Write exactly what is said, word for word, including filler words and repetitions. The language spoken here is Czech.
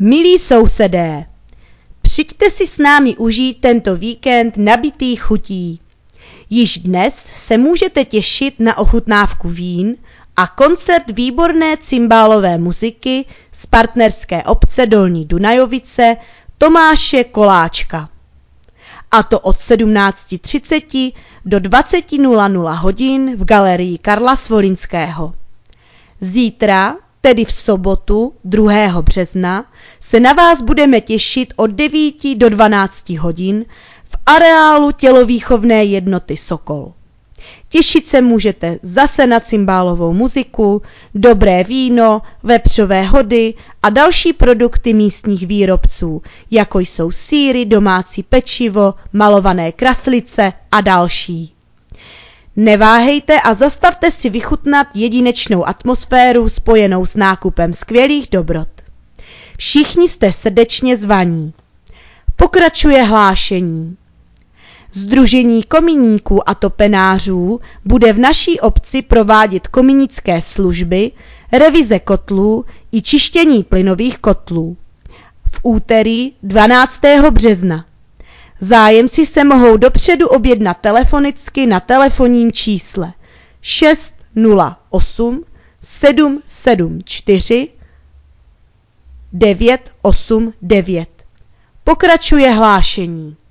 Milí sousedé, přijďte si s námi užít tento víkend nabitý chutí. Již dnes se můžete těšit na ochutnávku vín a koncert výborné cymbálové muziky z partnerské obce Dolní Dunajovice Tomáše Koláčka. A to od sedmnáct třicet do dvacet nula nula hodin v galerii Karla Svolinského. Zítra, tedy v sobotu druhého března, se na vás budeme těšit od devíti do dvanácti hodin v areálu tělovýchovné jednoty Sokol. Těšit se můžete zase na cymbálovou muziku, dobré víno, vepřové hody a další produkty místních výrobců, jako jsou sýry, domácí pečivo, malované kraslice a další. Neváhejte a zastavte si vychutnat jedinečnou atmosféru spojenou s nákupem skvělých dobrot. Všichni jste srdečně zvaní. Pokračuje hlášení. Sdružení kominíků a topenářů bude v naší obci provádět kominické služby, revize kotlů i čištění plynových kotlů. V úterý dvanáctého března. Zájemci se mohou dopředu objednat telefonicky na telefonním čísle šest nula osm sedm sedm čtyři devět osm devět. Pokračuje hlášení.